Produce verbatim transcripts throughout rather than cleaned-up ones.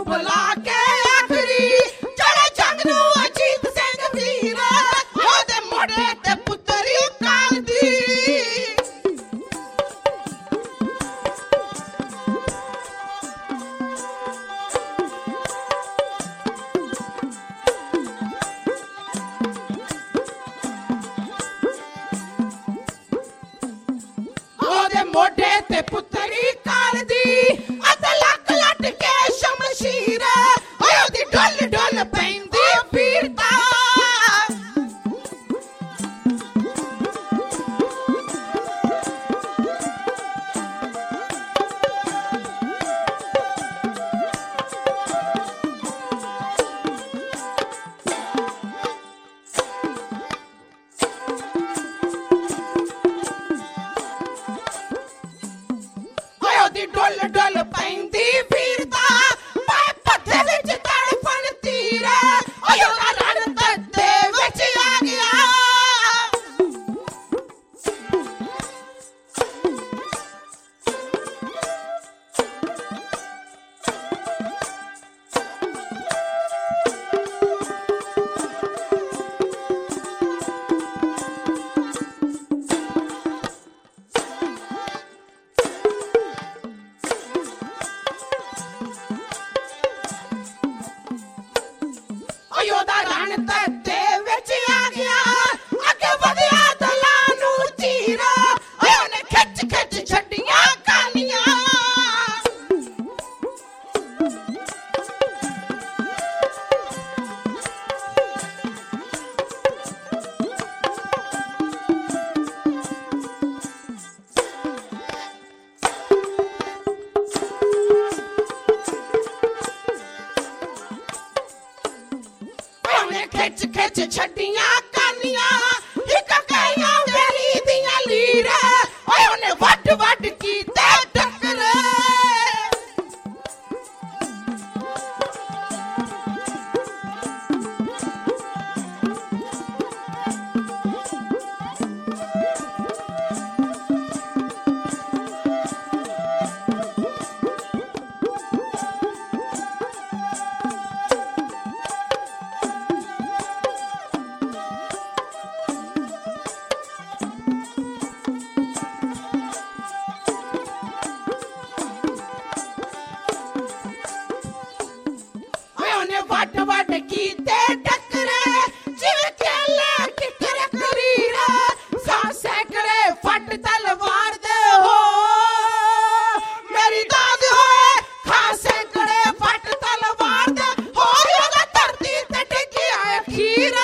बुला के आखरी चढ़े जंग नू अजीत सिंह वीर ओदे मोढ़े ते पुत्तरी काल दी मोढ़े ते पुत्तरी काल दी अत लक लट के शमशीर ओदी ढोल ढोल पैंदी पीरता डोल डोल पैंदी फिरदा पाए पत्थे विच तड़फन तीर ओयो दा रण तत्ते विच आ गया योदा रण तत्ते विच आ गया अगे वधिया दलां नू चीर ओने खिच खिच छड्डियां कानियां खिच खिच छड्डियां कानियां हिक कईयां वेरी दियां लीर ओए ओने वड वड कीते टक्कर वड वड कीते टक्कर जिवें केले टिकर करीर सा सैकड़े फट तलवार दे हो मेरी दाद होए खा सैकड़े फट तलवार दे हो योगा धरती ते डिग्गिया अखीर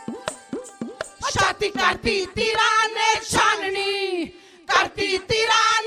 छाती करती तीरा ने छाननी करती तीरा